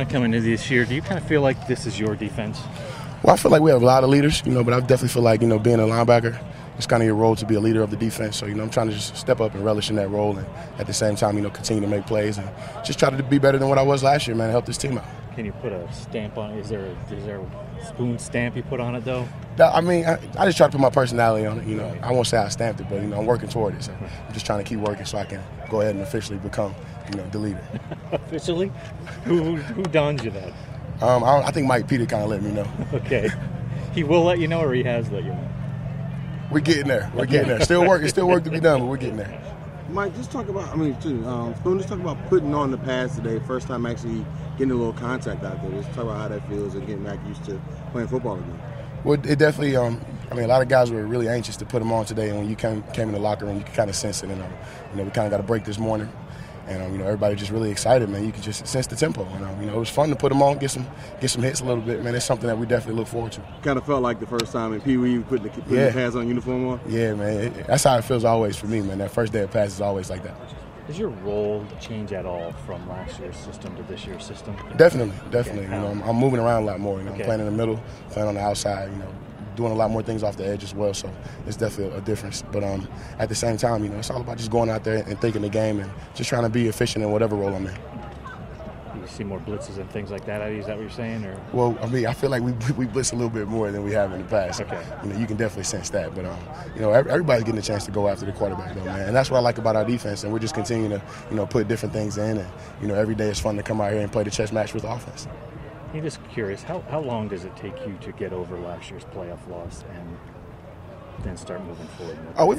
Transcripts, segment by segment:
kind of coming into this year, do you kind of feel like this is your defense? Well, I feel like we have a lot of leaders, but I definitely feel like, being a linebacker, it's kind of your role to be a leader of the defense. So, I'm trying to just step up and relish in that role and at the same time, continue to make plays and just try to be better than what I was last year, man, and help this team out. Can you put a stamp on it? Is there a spoon stamp you put on it, though? I just try to put my personality on it, I won't say I stamped it, but, I'm working toward it. So I'm just trying to keep working so I can go ahead and officially become, the leader. Officially? Who dons you that? I think Mike Peter kind of let me know. Okay. He will let you know, or he has let you know? We're getting there. Still work to be done, but we're getting there. Mike, just talk about, Spoon, just talk about putting on the pads today, first time actually getting a little contact out there. Just talk about how that feels and getting back used to playing football again. Well, it definitely, a lot of guys were really anxious to put them on today, and when you came in the locker room, you could kind of sense it, and, we kind of got a break this morning. And everybody just really excited, man. You could just sense the tempo. And it was fun to put them on, get some hits a little bit, man. It's something that we definitely look forward to. Kind of felt like the first time in Pee Wee putting the pads on uniform on. Yeah, man. That's how it feels always for me, man. That first day of pass is always like that. Does your role change at all from last year's system to this year's system? Definitely. Okay. I'm moving around a lot more. I'm playing in the middle, playing on the outside. Doing a lot more things off the edge as well, so it's definitely a difference. But at the same time, it's all about just going out there and thinking the game and just trying to be efficient in whatever role I'm in. You see more blitzes and things like that? Is that what you're saying? Or? Well, I feel like we blitz a little bit more than we have in the past. Okay. You can definitely sense that. But everybody's getting a chance to go after the quarterback, though, man. And that's what I like about our defense. And we're just continuing to put different things in. And every day it's fun to come out here and play the chess match with the offense. I'm just curious, how long does it take you to get over last year's playoff loss and then start moving forward?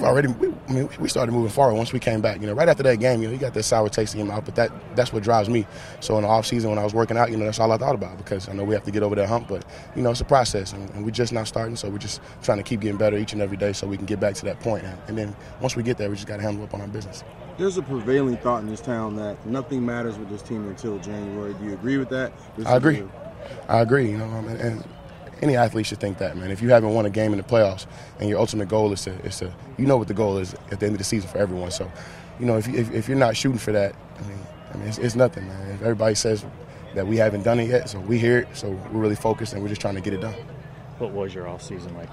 We started moving forward once we came back. Right after that game, you got that sour taste in your mouth, but that's what drives me. So in the off season when I was working out, that's all I thought about because I know we have to get over that hump, but it's a process and we're just now starting, so we're just trying to keep getting better each and every day so we can get back to that point. And then once we get there, we just got to handle up on our business. There's a prevailing thought in this town that nothing matters with this team until January. Do you agree with that? I agree. And any athlete should think that, man. If you haven't won a game in the playoffs and your ultimate goal is to what the goal is at the end of the season for everyone. So, if you're not shooting for that, it's nothing, man. If everybody says that we haven't done it yet, so we hear it, so we're really focused and we're just trying to get it done. What was your off season like